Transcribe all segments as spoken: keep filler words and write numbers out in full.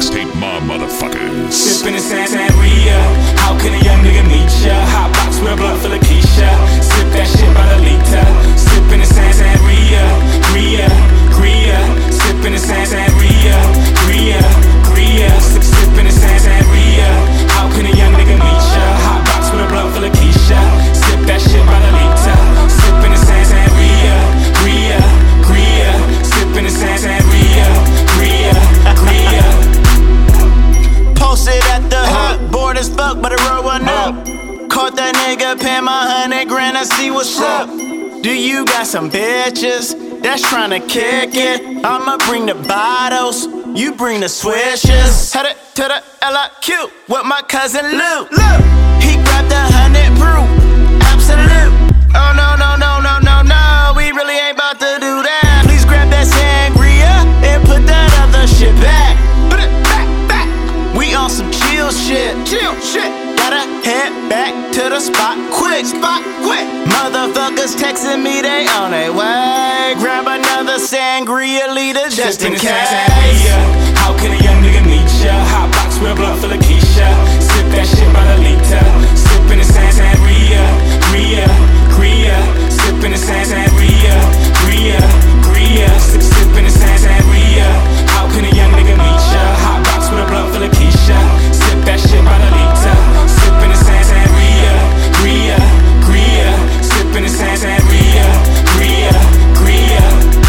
mixtape mob motherfuckers. Sippin' in Sangria, how can a young nigga meet ya? Hot box with a blunt full of Keisha. Sip that shit by the liter. Sippin' in Sangria, Gria, Gria. Sippin' in Sangria, Gria, Gria. Sippin' in Sangria, how can a young nigga meet ya? Hot box with a blunt full of Keisha. Sip that shit by the liter. Sippin' in Sangria, Gria, Gria. Sippin' in Sangria, Gria, Gria. Posted at the hut, bored as fuck, but the road went up. Caught that nigga paying my hundred grand to see what's up. Do you got some bitches that's tryna kick it? I'ma bring the bottles, you bring the swishers. Headed to the L I Q with my cousin Luke. He grabbed a hundred brew, absolute. Oh no, no, no, no, no, no, we really ain't about to do that. Please grab that sangria and put that other shit back. Put it back, back. We on some chill shit, chill shit. Gotta head back to the spot quick, spot quick. Motherfuckers texting me they on their way. Grab another sangria leader just in case. How can a young nigga meet ya? Hot box with a blunt full of Keisha. Sip that shit by the liter. Sippin' in Sangria, Gria, Gria. Sippin' in Sangria, Gria, Gria. Sippin' in Sangria. How can a young nigga meet ya? Hot box with a blunt full of Keisha. Sip that shit by the liter. Sippin' in Sangria, Gria, Gria. Sippin' in Sangria, Gria, Gria.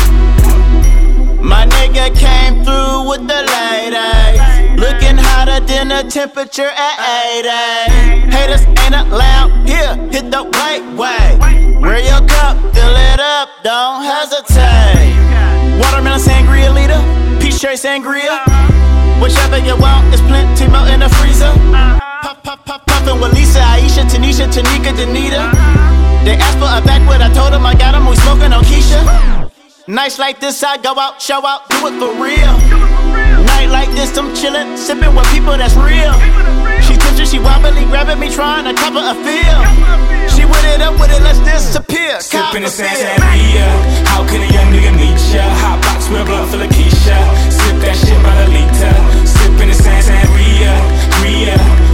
My nigga came through with the lady, looking hotter than the temperature at eighty. Haters ain't allowed here, hit the white way. Wear your cup, fill it up, don't hesitate. Watermelon sangria leader, peach cherry sangria. Whichever you want, it's plenty more in the freezer. Puff, puff, puff, puffin' with Lisa, Aisha, Tanisha, Tanika, Danita. They asked for a backwood, I told them I got them, we smoking on Keisha. Nights like this, I go out, show out, do it for real. Night like this, I'm chillin', sippin' with people that's real. She twitchin', she wobbly, grabbing me, trying to cover a feel. She with it up with it, let's disappear. Sippin' in Sangria, how can a young nigga meet ya? Hot box with a blunt full of Keisha. Sip that shit by the liter. Sippin' in Sangria, Gria,